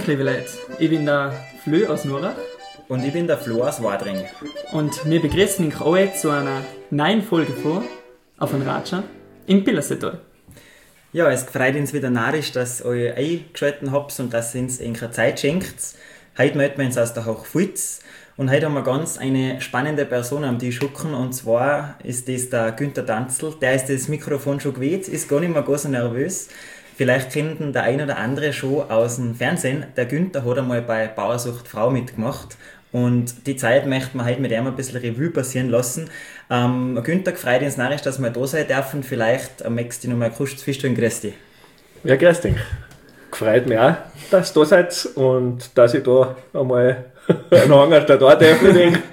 Grüße, liebe Leute. Ich bin der Flö aus Nurach. Und ich bin der Flo aus Wadring. Und wir begrüßen euch alle zu einer neuen Folge von Auf ein Ratscher im Pillersetal. Ja, es freut uns wieder narrisch, dass ihr euch eingeschaltet habt und dass ihr uns eine Zeit schenkt. Heute melden wir uns aus der Hochfulz und heute haben wir ganz eine spannende Person am Tisch hocken, und zwar ist das der Günther Danzl. Der ist das Mikrofon schon gewählt, ist gar nicht mehr so nervös. Vielleicht kennt ihn der ein oder andere schon aus dem Fernsehen. Der Günther hat einmal bei Bauersucht Frau mitgemacht und die Zeit möchten wir heute mit ihm ein bisschen Revue passieren lassen. Günther, freut uns narrisch, dass wir da sein dürfen. Vielleicht möchtest du noch mal kurz feststellen, grüß dich. Ja, grüß dich. Gefreut mich auch, dass ihr da seid und dass ich da einmal einen Hanger da darf.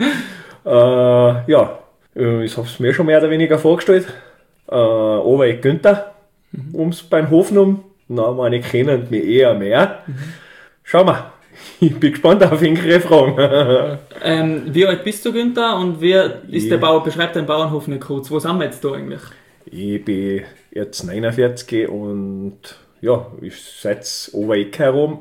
Ja, ich habe es mir schon mehr oder weniger vorgestellt. Aber ich Günther, ums beim Hofen na, meine kennen mich eher mehr. Schauen wir. Ich bin gespannt auf eure Fragen. Wie alt bist du, Günther? Und wer ist der Bauer? Beschreibt deinen Bauernhof nicht kurz. Wo sind wir jetzt da eigentlich? Ich bin jetzt 49 und ja, ich sitze Obereck herum.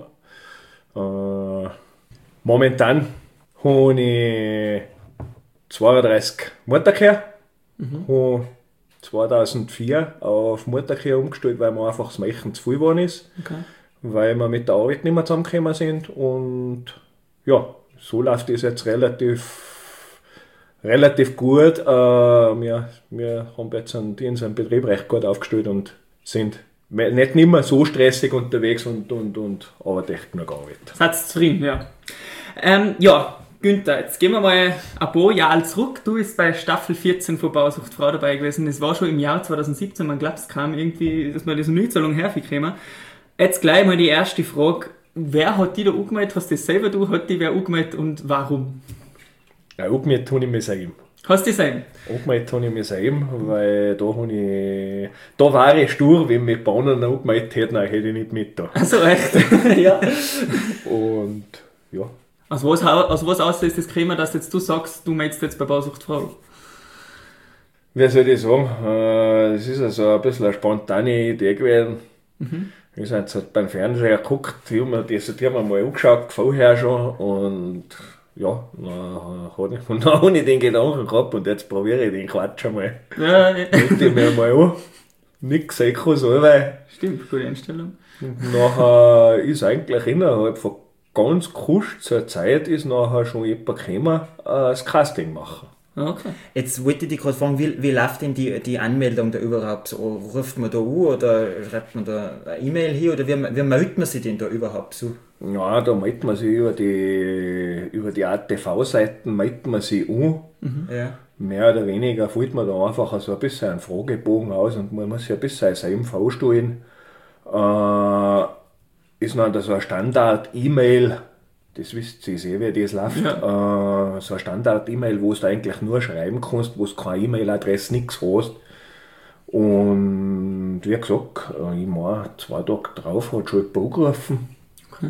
Momentan habe ich 32 Mutterkühe. Habe 2004 auf Mutterkühe umgestellt, weil mir einfach das Mächen zu viel geworden ist. Okay. Weil wir mit der Arbeit nicht mehr zusammengekommen sind. Und ja, so läuft es jetzt relativ gut. Wir haben jetzt einen Betrieb recht gut aufgestellt und sind nicht mehr so stressig unterwegs und arbeiten echt noch gar nicht. Seid ihr zufrieden, ja. Ja, Günther, jetzt gehen wir mal ein paar Jahre zurück. Du bist bei Staffel 14 von Bauersucht Frau dabei gewesen. Das war schon im Jahr 2017, man glaubt es kaum irgendwie, dass wir diese Neuzahlung herbekommen. Jetzt gleich mal die erste Frage. Wer hat die da angemeldet? Hast du das selber hat die wer angemeldet und warum? Ja, angemeldet habe ich mich selber. Hast du das selber? Angemeldet habe ich mich selber, weil da war ich stur, wenn mich Bauern angemeldet hätten, dann hätte ich nicht mit da. Also echt? Ja. Und ja. Aus was aus ist das gekommen, dass jetzt du sagst, du meldest jetzt bei Bausucht Frau? Wie soll ich sagen? Das ist also ein bisschen eine spontane Idee gewesen. Wir sind jetzt halt beim Fernseher geguckt, die haben wir mal angeschaut, vorher schon, und ja, dann habe ich den Gedanken gehabt und jetzt probiere ich den Quatsch einmal. Ja, Melde ich mir mal an. Nichts Sekos, weil. stimmt, gute Einstellung. Nachher ist eigentlich innerhalb von ganz kurzer Zeit ist nachher schon jemand gekommen, das Casting machen. Okay. Jetzt wollte ich dich gerade fragen, wie läuft denn die Anmeldung da überhaupt? So, ruft man da an oder schreibt man da eine E-Mail hier oder wie meldet man sich denn da überhaupt so? Ja, da meldet man sich über die ATV-Seiten meldet man sich an. Ja. Mehr oder weniger füllt man da einfach so ein bisschen einen Fragebogen aus und man muss sich ein bisschen selber vorstellen. Ist dann so eine Standard-E-Mail, das wisst ihr sehr, wie das läuft. Ja. So eine Standard-E-Mail, wo du eigentlich nur schreiben kannst, wo du keine E-Mail-Adresse, nichts hast. Und wie gesagt, ich meine, 2 Tage drauf hat schon jemand angerufen. Okay.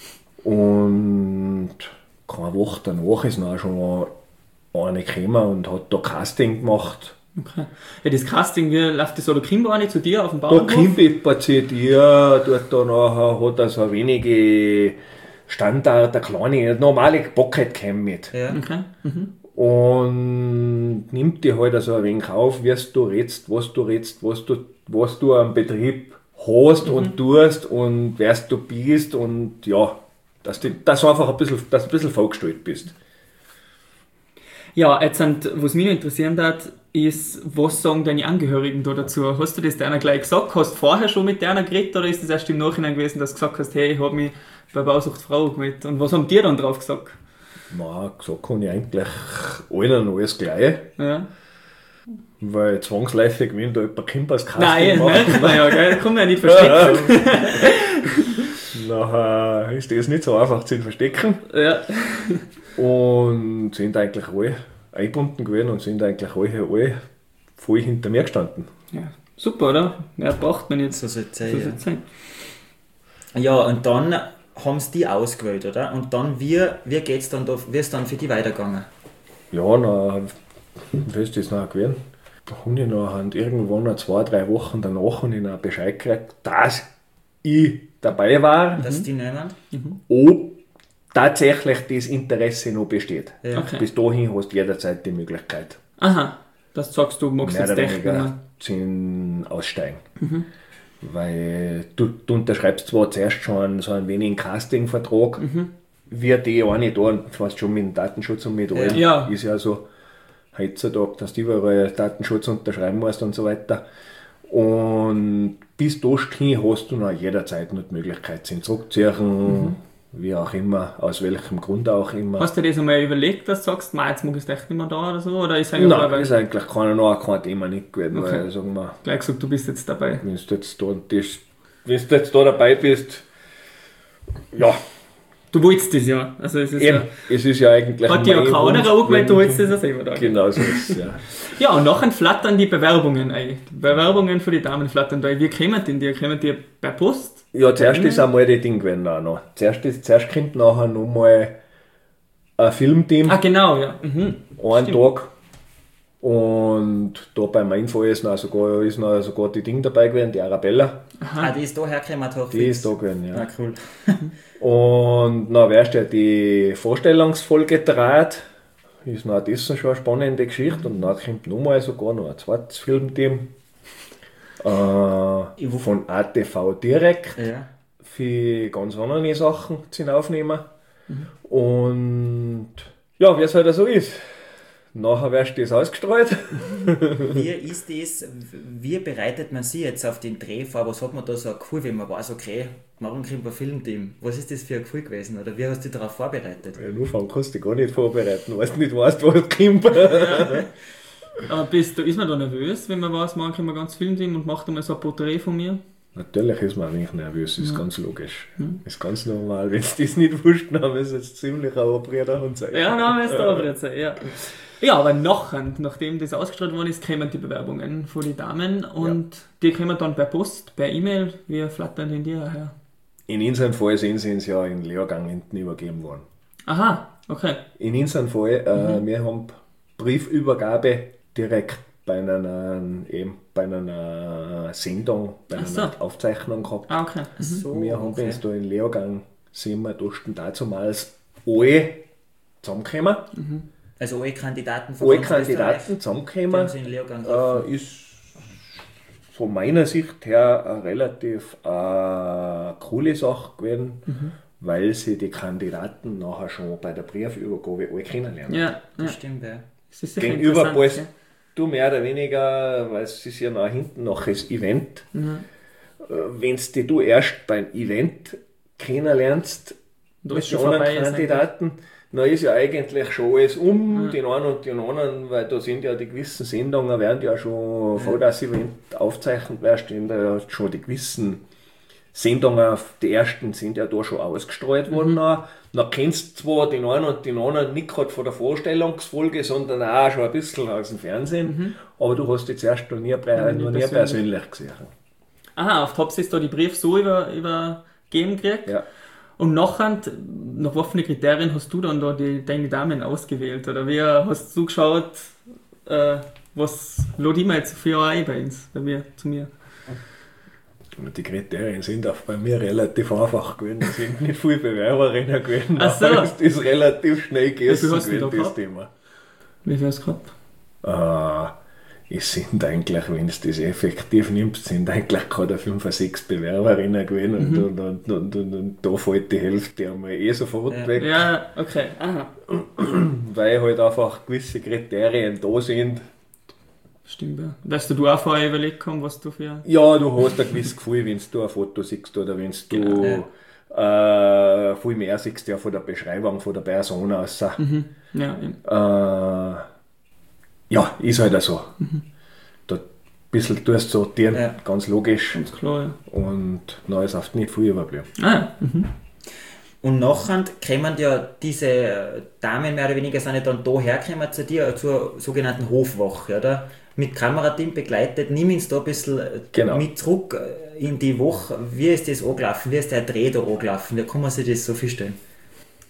Und keine Woche danach ist dann schon eine gekommen und hat da Casting gemacht. Okay. Ja, das Casting, wie läuft das so? Da kommt einer zu dir auf dem Da Bauernhof? kommt jemand zu dir, dort da nachher hat er so wenige Standard, eine kleine, normale Pocketcam mit. Ja. Okay. Und nimmt dir halt also ein wenig auf, wie du redest, was du am Betrieb hast und tust und wer du bist und ja, dass du einfach ein bisschen vorgestellt bist. Ja, jetzt was mich noch interessieren hat, ist, was sagen deine Angehörigen da dazu? Hast du das deiner gleich gesagt? Hast du vorher schon mit deiner geredet oder ist das erst im Nachhinein gewesen, dass du gesagt hast, hey, ich habe mich bei Bausucht Frau gemeldet? Und was haben die dann drauf gesagt? Nein, gesagt habe ich eigentlich allen alles gleich. Ja. Weil zwangsläufig, wenn da jemand kommt als Casting Nein, macht, naja, gell, kann man ja nicht verstecken. nachher ist das nicht so einfach zu verstecken. Ja. Und sind eigentlich alle eingebunden gewesen und sind eigentlich alle voll hinter mir gestanden. Ja, super, oder? Ja, braucht man jetzt. So soll es So sein. soll's sein. Ja, und dann haben sie die ausgewählt, oder? Und dann, wie geht's dann da, wie ist dann für die weitergegangen? Ja, wie ist das noch gewesen? Da habe ich noch irgendwann 2-3 Wochen danach habe ich noch Bescheid gekriegt, dass ich dabei war, Dass die nehmen. ob tatsächlich das Interesse noch besteht. Ja. Okay. Bis dahin hast du jederzeit die Möglichkeit, Aha, das sagst du, magst mehr jetzt oder echt weniger aussteigen. Weil du unterschreibst zwar zuerst schon so einen wenigen Casting-Vertrag, wie die eine da, fast schon mit dem Datenschutz und mit allem, Ja. ist ja so heutzutage, dass du überall Datenschutz unterschreiben musst und so weiter. Und bis dahin hast du noch jederzeit noch die Möglichkeit, sie zurückzuziehen, wie auch immer, aus welchem Grund auch immer. Hast du dir das einmal überlegt, dass du sagst, jetzt mag ich echt nicht mehr da oder so? Oder ist Nein, eigentlich ist eigentlich kein Thema nicht gewesen, weil, sagen wir, gleich gesagt, du bist jetzt dabei? wenn du jetzt da dabei bist, ja, Du wolltest das ja. Also es ist eben, es ist ja eigentlich hat dir ja mein keiner Wunsch angemeldet, du gewesen. wolltest das ja selber da. Genau so ist es, ja. Ja, und nachher flattern die Bewerbungen ein. Die Bewerbungen für die Damen flattern da ein. Wie kommen denn die? Kommen die per Post? Ja, zuerst ist einmal das Ding gewesen auch noch. Zuerst kommt nachher nochmal ein Filmteam, Ah, genau, ja. einen stimmt. Tag. Und da bei meinem Fall ist noch sogar die Ding dabei gewesen, die Arabella. Die ist da hergekommen, Die ist da gewesen, ja. Ja, cool. Und dann wärst du ja die Vorstellungsfolge draht. Ist noch das schon eine spannende Geschichte. Und dann kommt nochmal sogar noch ein zweites Filmteam. Von ATV direkt. Ja. Für ganz andere Sachen zu aufnehmen. Und ja, wie es halt so ist. Nachher wirst du das ausgestrahlt. Wie ist das, wie bereitet man sich jetzt auf den Dreh vor? Was hat man da so ein Gefühl, wenn man weiß, okay, morgen kommt ein Filmteam? Was ist das für ein Gefühl gewesen? Oder wie hast du dich darauf vorbereitet? Ja, nur fangen kannst du dich gar nicht vorbereiten, weil du nicht weißt, was kommt. Aber ist man da nervös, wenn man weiß, morgen kommt ein ganzes Filmteam und macht einmal so ein Porträt von mir? Natürlich ist man ein wenig nervös, ist ganz logisch. Ist ganz normal. Wenn du das nicht wusstest, dann ist es ziemlich ein Abreder und sein. Ja, dann ist da jetzt, ja. Ja, aber nachdem das ausgestrahlt worden ist, kommen die Bewerbungen von den Damen und die kommen dann per Post, per E-Mail. Wie flattern denn die her? In unserem Fall sind sie uns ja in Lehrgang hinten übergeben worden. Aha, okay. In unserem Fall, wir haben Briefübergabe direkt bei einer Sendung, bei Ach so. einer Aufzeichnung gehabt. Ah, okay. So, Wir haben okay. uns da in Lehrgang, sind wir damals alle zusammengekommen. Also alle Kandidaten von Alle ganz Kandidaten Österreich, die zusammengekommen. haben sie in Lehrgang getroffen. Ist von meiner Sicht her eine relativ coole Sache gewesen, weil sie die Kandidaten nachher schon bei der Briefübergabe alle kennenlernen. Ja, Das stimmt, ja. das ist sicher Gegenüber interessant, bist ja. du mehr oder weniger, weil es ist ja nach hinten noch das Event, wenn du erst beim Event kennenlernst, Da mit ist den schon anderen vorbei, ist Kandidaten, dann ist ja eigentlich schon alles den einen und den anderen, weil da sind ja die gewissen Sendungen, werden ja schon, vor das Event aufgezeichnet wird, stehen da ja schon die gewissen Sendungen, die ersten sind ja da schon ausgestrahlt worden. Dann kennst du zwar den einen und den anderen nicht gerade von der Vorstellungsfolge, sondern auch schon ein bisschen aus dem Fernsehen, aber du hast jetzt erst noch nie persönlich gesehen. Aha, auf Tops ist da die Brief so übergeben gekriegt. Ja. Und nachher, nach welchen Kriterien hast du dann da deine Damen ausgewählt? Oder wie hast du geschaut, was lade ich mir jetzt für ein bei uns, zu mir? Und die Kriterien sind auch bei mir relativ einfach gewesen. Es sind nicht viele Bewerberinnen gewesen. Ach so. Aber es ist relativ schnell gegessen hast du gewesen, da das gehabt? Thema. Wie viel hast du gehabt? Es sind eigentlich, wenn du das effektiv nimmst, sind eigentlich gerade 5 oder 6 Bewerberinnen gewesen und da fällt die Hälfte einmal sofort weg, Ja, okay. Aha. weil halt einfach gewisse Kriterien da sind. Stimmt, ja. Weißt du auch vorher überlegt haben, was du für... Ja, du hast ein gewisses Gefühl, wenn du ein Foto siehst oder wenn du viel mehr siehst ja von der Beschreibung von der Person aus. Ja, eben. Ja, ist halt auch so. Da ein bisschen tust du sortieren, ganz logisch. Ganz klar, ja. Und dann ist oft nicht viel überblieben. Ah, ja. Und nachher kommen ja diese Damen mehr oder weniger sind ja dann da hergekommen zu dir, zur sogenannten Hofwache, oder? Mit Kamerateam begleitet. Nimm uns da ein bisschen mit zurück in die Woche. Wie ist das angelaufen? Wie ist der Dreh da angelaufen? Wie kann man sich das so vorstellen?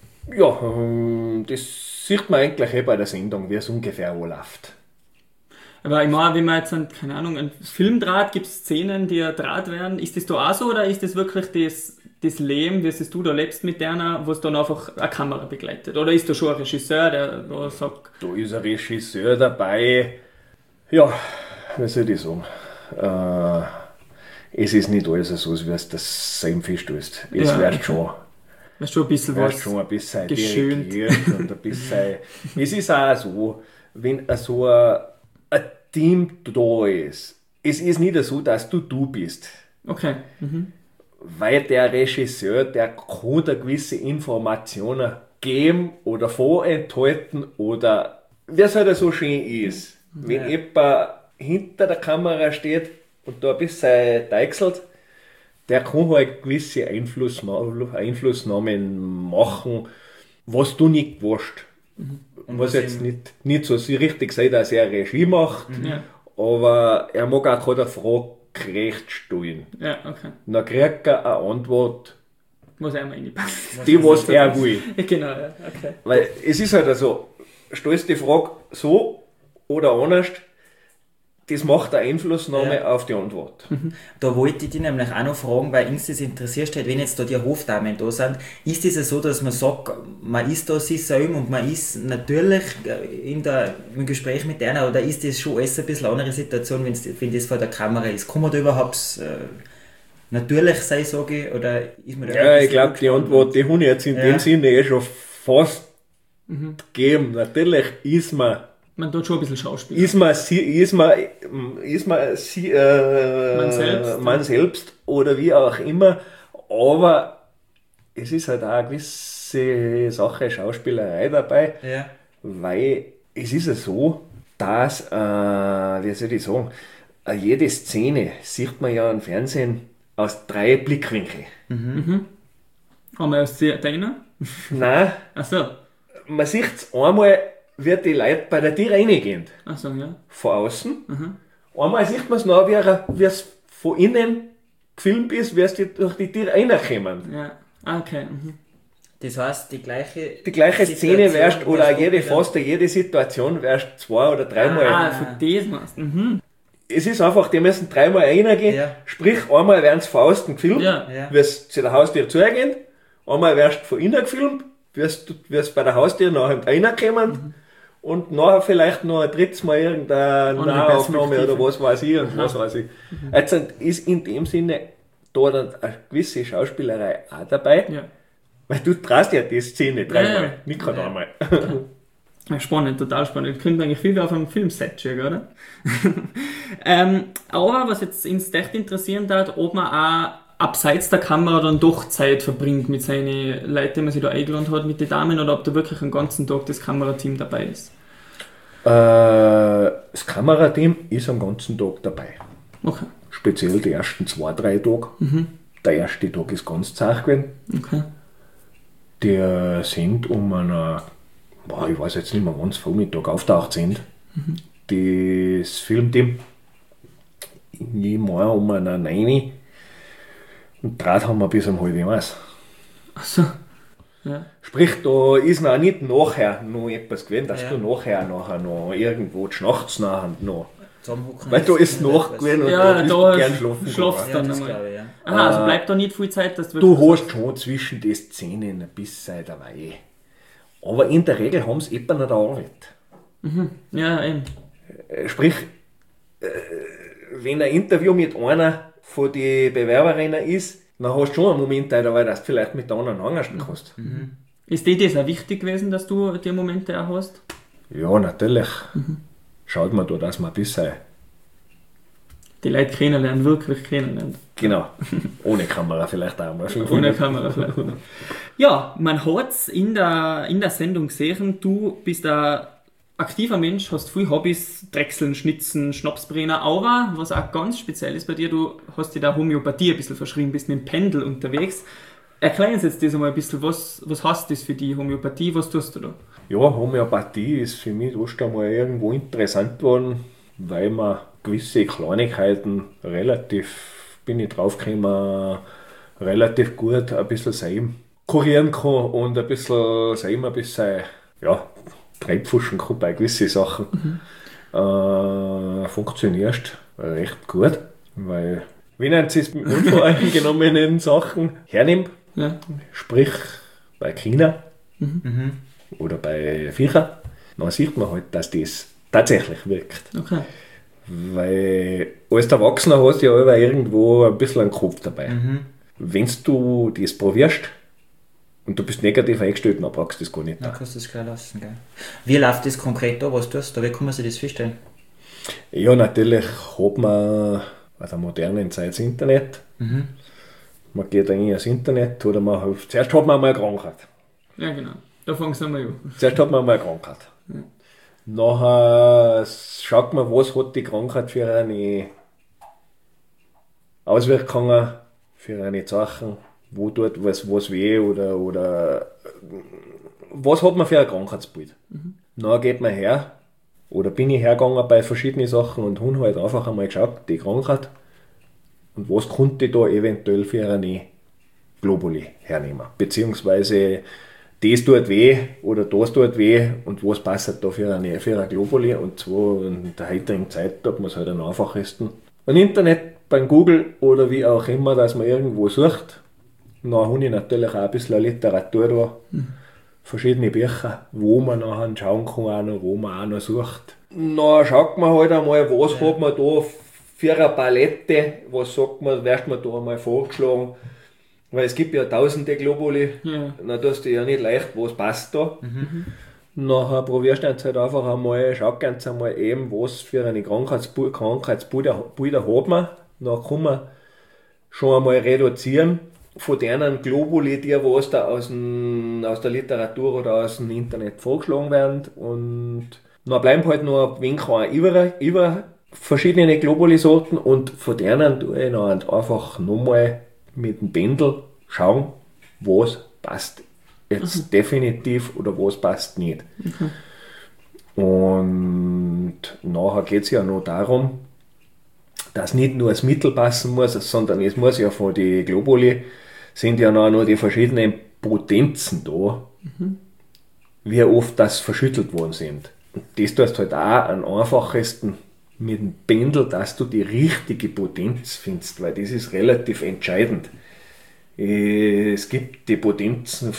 Ja, das sieht man eigentlich bei der Sendung, wie es ungefähr anläuft. Aber ich meine, wenn man jetzt, keine Ahnung, einen Film dreht, gibt es Szenen, die draht werden. Ist das da auch so oder ist das wirklich das Leben, wie du da lebst mit der, was dann einfach eine Kamera begleitet? Oder ist da schon ein Regisseur, der da sagt... Da ist ein Regisseur dabei. Ja, wie soll ich sagen? Es ist nicht alles so, wie es das Same feststößt. Es Ja, wird okay. schon... Weißt du, ein bisschen Wird was schon ein bisschen geschönt. dirigiert und ein bisschen... Es ist auch so, wenn so ein Team da ist, es ist nicht so, dass du bist. Okay. Mhm. Weil der Regisseur, der kann da gewisse Informationen geben oder vorenthalten oder wie es halt so schön ist. Wenn jemand hinter der Kamera steht und da ein bisschen deichselt, der kann halt gewisse Einflussnahmen machen, was du nicht weißt. Was jetzt nicht so richtig sei, dass er Regie macht, Ja. aber er mag auch keine Frage gerecht stellen. Ja, okay. Dann kriegt er eine Antwort, Muss einmal reinpassen. die was er will. Genau, ja, okay. Weil es ist halt so, stellst die Frage so oder anders, das macht eine Einflussnahme auf die Antwort. Da wollte ich dich nämlich auch noch fragen, weil uns das interessiert hat, wenn jetzt da die Hofdamen da sind, ist es so, dass man sagt, man ist da sich selber und man ist natürlich im Gespräch mit einer, oder ist das schon alles ein bisschen eine andere Situation, wenn das vor der Kamera ist? Kann man da überhaupt natürlich sein, sage ich, oder ist man da Ja, ein ich bisschen glaube, die Antwort, die habe ich jetzt in dem Sinne schon fast gegeben. Natürlich ist man Man tut schon ein bisschen Schauspiel. man selbst oder wie auch immer, aber es ist halt auch eine gewisse Sache Schauspielerei dabei, Ja. weil es ist ja so, dass, wie soll ich sagen, jede Szene sieht man ja im Fernsehen aus 3 Blickwinkeln. Haben wir erst deiner? Nein, Achso. man sieht es einmal, wie die Leute bei der Tür reingehen. Achso, ja. Von außen. Einmal sieht man es noch, wie es von innen gefilmt ist, wie es durch die Tür reinkommen. Ja. Ah, okay. Mhm. Das heißt, die Die gleiche Szene wärst, oder wärst fast jede Situation wärst 2 oder 3 Mal. Ah, von das machst du. Mhm. Es ist einfach, die müssen 3 Mal reingehen, Ja. sprich einmal werden sie von außen gefilmt, Ja. Ja. wie es zu der Haustür zugeht, einmal wirst du von innen gefilmt, wie es bei der Haustür nachher reinkommen und nachher vielleicht noch ein drittes Mal irgendeine Andere Nahaufnahme Perspektive. oder was weiß ich und was weiß ich. Jetzt ist in dem Sinne da dann eine gewisse Schauspielerei auch dabei, Ja. weil du traust ja die Szene 3 Ja, Mal, ja. nicht gerade einmal. Ja, spannend, total spannend. Das könnte eigentlich viel auf einem Filmset schicken, oder? Aber was jetzt uns echt interessieren hat, ob man auch abseits der Kamera dann doch Zeit verbringt mit seinen Leuten, die man sich da eingeladen hat, mit den Damen, oder ob da wirklich den ganzen Tag das Kamerateam dabei ist. Das Kamerateam ist am ganzen Tag dabei. Okay, Speziell die ersten 2-3 Tage. Der erste Tag ist ganz zart gewesen. okay. Die sind ich weiß jetzt nicht mehr, wann sie Vormittag auftaucht sind. Das Filmteam, immer um eine 9 und Draht haben wir bis um 12:30. Achso. Ja. Sprich, da ist noch nicht nachher noch etwas gewesen, dass Ja. du nachher noch irgendwo nachts nachher noch. zusammenhocken. Weil da ist noch gewesen und Ja, da da bist du gern schlafen. schlafst gegangen. Ja, das dann glaube einmal. ich, ja. Aha, also bleibt da nicht viel Zeit, dass du Du wirklich- hast schon zwischen den Szenen ein bisschen dabei. Aber in der Regel haben sie etwa nicht Arbeit. Ja, eben. Sprich, wenn ein Interview mit einer von den Bewerberinnen ist, dann hast du schon einen Moment dabei, dass du vielleicht mit der anderen angestellt kannst. Ist dir das auch wichtig gewesen, dass du die Momente auch hast? Ja, natürlich. Schaut man da, dass man ein bisschen, Die Leute kennenlernen, wirklich kennenlernen. genau, ohne Kamera vielleicht auch mal. Ohne Kamera vielleicht. Ja, man hat es in der Sendung gesehen, du bist ein aktiver Mensch, hast viele Hobbys, Drechseln, Schnitzen, Schnapsbrenner, aber was auch ganz speziell ist bei dir, du hast dir der Homöopathie ein bisschen verschrieben, bist mit dem Pendel unterwegs. Erklär uns jetzt das einmal ein bisschen, was heißt das für die Homöopathie, was tust du da? Ja, Homöopathie ist für mich erst einmal irgendwo interessant geworden, weil man gewisse Kleinigkeiten bin ich draufgekommen, relativ gut ein bisschen selber kurieren kann und ein bisschen selber ja, treibfuschen kann bei gewissen Sachen. funktionierst recht gut, weil, wie nennt sie es mit unvoreingenommenen Sachen hernimmt, Ja. sprich bei China oder bei Viechern, dann sieht man halt, dass das tatsächlich wirkt. Okay. Weil als Erwachsener hast du ja immer irgendwo ein bisschen einen Kopf dabei. Wenn du das probierst und du bist negativ eingestellt, dann brauchst du das gar nicht. Dann kannst du das gleich lassen. Gell? Wie läuft das konkret da? Was tust du da? Wie kann man sich das vorstellen? Ja, natürlich hat man in der modernen Zeit das Internet. Man geht eigentlich ins Internet oder zuerst hat man einmal eine Krankheit. Ja, genau. Da fangen sie einmal an. Zuerst hat man einmal eine Krankheit. Nachher schaut man, was hat die Krankheit für eine Auswirkungen, für eine Sachen, wo tut was weh oder was hat man für ein Krankheitsbild. Dann geht man her, oder bin ich hergegangen bei verschiedenen Sachen und habe halt einfach einmal geschaut, die Krankheit, und was konnte ich da eventuell für eine Globuli hernehmen. Beziehungsweise das tut weh oder das tut weh und was passt da für eine Globuli. Und zwar in der heutigen Zeit tut man es halt am einfachsten. Im Internet, beim Google oder wie auch immer, dass man irgendwo sucht. Dann habe ich natürlich auch ein bisschen Literatur da. Verschiedene Bücher, wo man nachher schauen kann, auch noch, wo man auch noch sucht. Dann schaut man halt einmal, was hat man da für eine Palette, was sagt man, wird man da einmal vorgeschlagen. Weil es gibt ja tausende Globuli, dann tust du ja nicht leicht, was passt da. Nachher probierst du jetzt halt einfach einmal, schau ganz einmal eben, was für eine Krankheitsbilder hat man. Dann kann man schon einmal reduzieren von denen Globuli, die was da aus der Literatur oder aus dem Internet vorgeschlagen werden. Und dann bleiben halt noch ein wenig über verschiedene Globuli-Sorten und von denen tue ich dann einfach nochmal mit dem Pendel schauen, was passt jetzt definitiv oder was passt nicht. Und nachher geht es ja noch darum, dass nicht nur das Mittel passen muss, sondern es muss ja von den Globuli sind ja noch die verschiedenen Potenzen da, wie oft das verschüttelt worden sind. Und das tust halt auch am einfachsten mit dem Pendel, dass du die richtige Potenz findest, weil das ist relativ entscheidend. Es gibt die Potenzen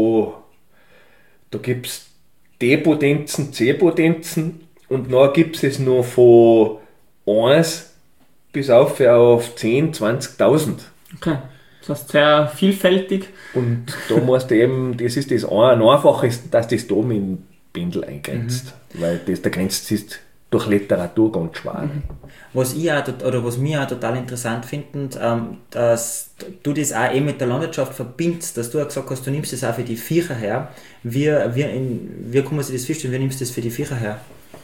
da gibt es D-Potenzen, C-Potenzen und dann gibt es noch von 1 bis auf 10, 20.000. Okay. Das heißt sehr vielfältig. Und da musst du eben, das ist das Einfachste, dass das da mit dem Pendel eingrenzt. Weil das der Grenze ist durch Literatur ganz schwer. Was mich auch total interessant finde, dass du das auch eben mit der Landwirtschaft verbindest, dass du auch gesagt hast, du nimmst das auch für die Viecher her. Wie kann man sich das vorstellen, wie nimmst du das für die Viecher her?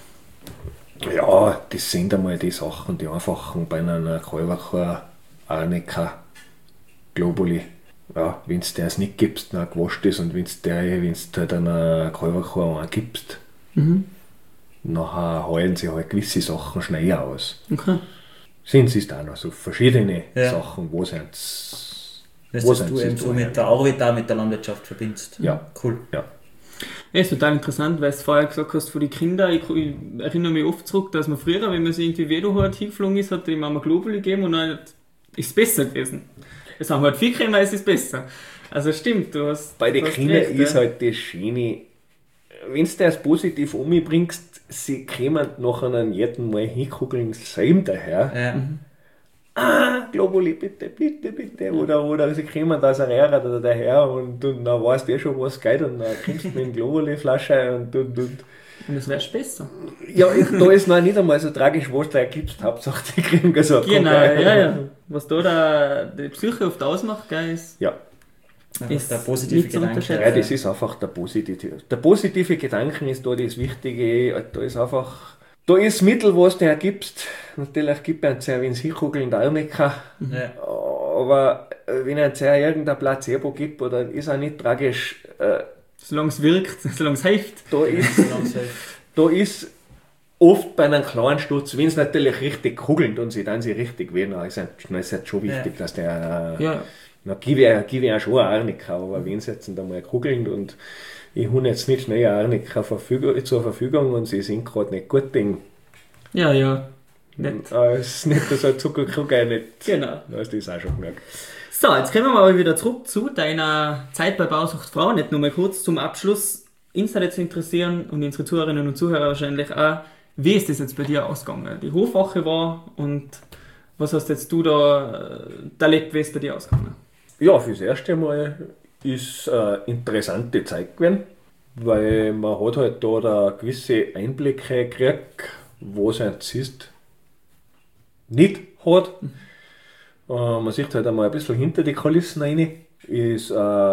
Ja, das sind einmal die Sachen, die einfachen bei einer Kalberkuh, Arnika, Globuli. Ja, wenn du das nicht gibst, dann gewascht ist und wenn du halt einer Kalberkuh gibst, nachher heulen sie halt gewisse Sachen schneller aus. Okay. Sind es auch noch so verschiedene Sachen, wo sie dass du eben so mit der Arbeit auch mit der Landwirtschaft verbindest. Ja. Cool. Ja. Ja, ist total interessant, weil du vorher gesagt hast, von den Kindern, ich erinnere mich oft zurück, dass man früher, wenn man sich irgendwie weh hat, hingeflogen ist, hat die Mama Globuli gegeben und dann ist es besser gewesen. Jetzt haben wir halt viel Creme, es ist besser. Also stimmt, du hast bei den Kindern recht, ist halt das Schöne, wenn du das positiv umbringst, sie kommen nach einem jeden Mal hinguckeln, selben daher. Globuli, bitte, bitte, bitte. Oder sie kommen da aus der Rehre oder daher und dann weißt du schon, was geht und dann kommst du mit einer Globuli-Flasche und. Und es wäre besser. Ja, da ist noch nicht einmal so tragisch, was du da gibst. Hauptsache, die kriegen so eine Genau, ja. Was da die Psyche oft ausmacht, gell, ist. Ja. Ist der positive nicht zu Gedanke. unterschätzen. Ja, das ist einfach der positive Gedanke ist da das Wichtige. Da ist einfach, da ist das Mittel, was du hergibst. Natürlich gibt es sehr, wenn es hinkugeln, der Arnika. Ja. Aber wenn es sehr irgendein Placebo gibt, oder ist auch nicht tragisch. Solange es wirkt, solange es hilft. Da ist oft bei einem kleinen Sturz, wenn es natürlich richtig kugelt und sie dann richtig weh, dann ist es schon wichtig, dass der. Na, gebe ich auch schon eine Arnika, aber wenn sie jetzt einmal kugeln und ich habe jetzt nicht schnell eine Arnika zur Verfügung und sie sind gerade nicht gut, dann Ja. Nett. Ist nicht so ein Zuckerkrug, nicht. Genau. Da hast du das auch schon gemerkt. So, jetzt kommen wir mal wieder zurück zu deiner Zeit bei Bausucht Frau. Nicht nur mal kurz zum Abschluss. Uns hat jetzt interessieren und unsere Zuhörerinnen und Zuhörer wahrscheinlich auch, wie ist das jetzt bei dir ausgegangen? Die Hofwache war und was hast jetzt du da erlebt, wie ist bei dir ausgegangen? Ja, fürs erste Mal ist eine interessante Zeit gewesen, weil man hat halt da gewisse Einblicke gekriegt, was ein Zyst nicht hat. Man sieht halt einmal ein bisschen hinter die Kulissen rein. Ist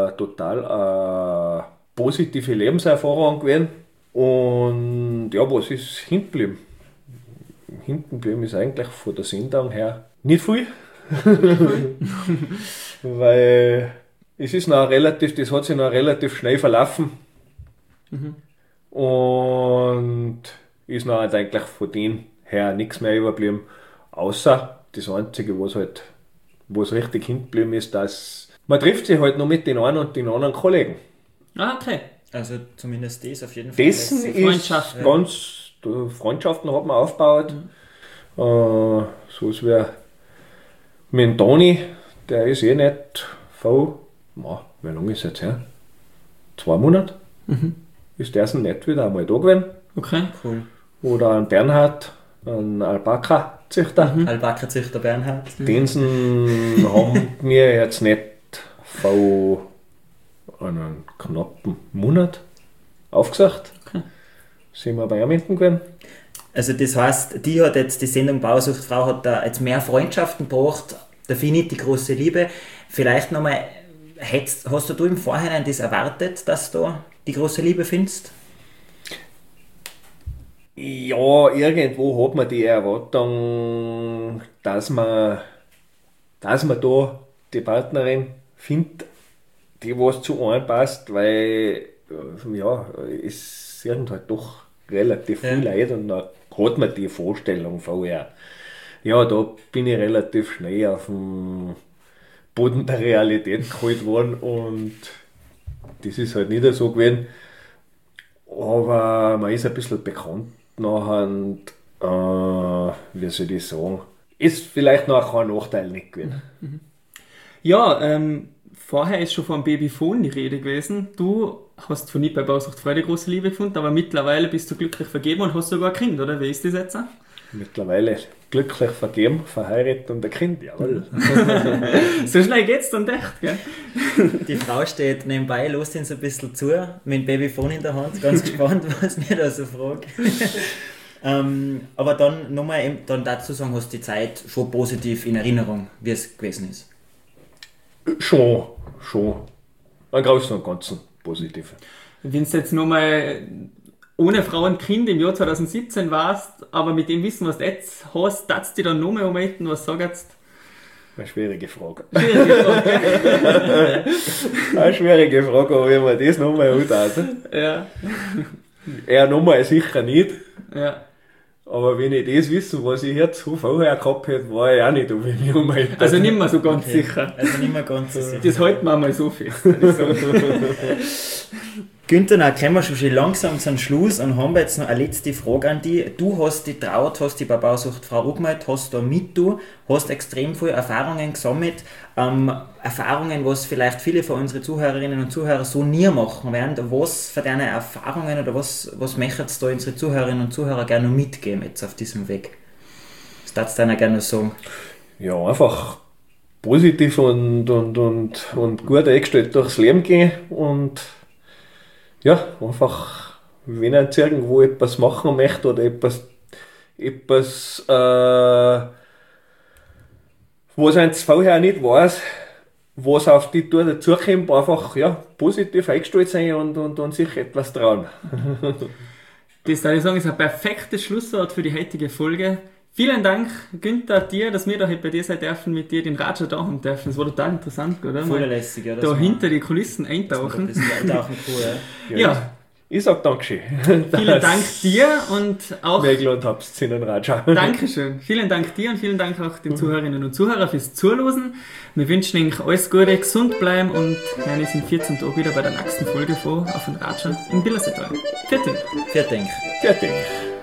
total positive Lebenserfahrung gewesen. Und ja, was ist hinten geblieben? Hinten geblieben ist eigentlich von der Sendung her nicht viel. Weil es ist noch relativ, das hat sich noch relativ schnell verlaufen. Und ist noch halt eigentlich von denen her nichts mehr überblieben. Außer das Einzige, was richtig hinten geblieben ist, dass man trifft sich halt noch mit den einen und den anderen Kollegen. Ah, okay. Also zumindest das auf jeden Fall. Dessen ist Freundschaften. ganz, Freundschaften hat man aufgebaut. So ist wie mit dem Toni, der ist eh nicht wie lange ist jetzt her? 2 Monate. Ist der so nicht wieder einmal da gewesen. Okay. Cool. Oder ein Bernhard, ein Alpaka-Züchter. Alpaka-Züchter Bernhard. Den haben wir jetzt nicht vor einem knappen Monat aufgesagt. Okay. Sind wir bei Ermenten gewesen. Also das heißt, die Sendung Bausucht Frau hat da jetzt mehr Freundschaften gebracht, dafür nicht die große Liebe. Vielleicht nochmal, hast du im Vorhinein das erwartet, dass du die große Liebe findest? Ja, irgendwo hat man die Erwartung, dass man da die Partnerin findet, die was zu einem passt, weil ja, es sind halt doch relativ viel Leute und dann hat man die Vorstellung vorher. Ja, da bin ich relativ schnell auf den Boden der Realität geholt worden und das ist halt nicht so gewesen. Aber man ist ein bisschen bekannt nachher und wie soll ich sagen, ist vielleicht noch kein Nachteil nicht gewesen. Ja, vorher ist schon vom Babyphone die Rede gewesen. Du hast von nicht bei Bausucht Frau die große Liebe gefunden, aber mittlerweile bist du glücklich vergeben und hast sogar ein Kind, oder? Wie ist das jetzt? Mittlerweile glücklich vergeben, verheiratet und ein Kind, jawohl. So schnell geht's dann echt, gell? Die Frau steht nebenbei, lässt ihn so ein bisschen zu, mit dem Babyphone in der Hand, ganz gespannt, was mir da so fragt. Aber dann nochmal dann dazu sagen, hast du die Zeit schon positiv in Erinnerung, wie es gewesen ist? Schon. Im Großen und Ganzen positiv. Wenn du jetzt nochmal ohne Frau und Kind im Jahr 2017 warst, aber mit dem Wissen, was du jetzt hast, darfst du dich dann nochmal umhalten, was sagst du jetzt? Eine schwierige Frage. Schwierige Frage. Eine schwierige Frage, aber wenn man das nochmal anschaut. Ja. Er nochmal sicher nicht. Ja. Aber wenn ich das wissen, was ich jetzt vorher gehabt hätte, war ich auch nicht, ob ich mich umhalte. Also nicht mehr so ganz sicher. Also nicht mehr ganz so sicher. Das halten wir mal so fest. Günther, dann kommen wir schon langsam zum Schluss und haben jetzt noch eine letzte Frage an dich. Du hast dich traut, hast dich bei Bausucht Frau angemeldet, hast da hast extrem viele Erfahrungen gesammelt. Erfahrungen, was vielleicht viele von unseren Zuhörerinnen und Zuhörern so nie machen werden. Was für deine Erfahrungen oder was möchtest du da unsere Zuhörerinnen und Zuhörer gerne noch mitgeben jetzt auf diesem Weg? Was darfst du dir gerne noch sagen? Ja, einfach positiv und gut eingestellt durchs Leben gehen und ja, einfach, wenn er jetzt irgendwo etwas machen möchte oder etwas was er jetzt vorher nicht weiß, was auf die Tour dazukommt, einfach ja, positiv eingestellt sein und sich etwas trauen. Das würde ich sagen, ist ein perfektes Schlusswort für die heutige Folge. Vielen Dank, Günther, dir, dass wir da bei dir sein dürfen, mit dir den Raja da haben dürfen. Das war total interessant, oder? Voll lässig, ja. Da hinter die Kulissen eintauchen. Das ist eintauchen cool, ja. Ja. Ich sag Dankeschön. Vielen Dank dir und auch... Eingeladen habt zu den Raja. Dankeschön. Vielen Dank dir und vielen Dank auch den Zuhörerinnen und Zuhörern fürs Zuhören. Wir wünschen Ihnen alles Gute, gesund bleiben und hören uns in 14 Tagen wieder bei der nächsten Folge von auf den Raja in Billersetal. Vielen Dank. Vielen Dank.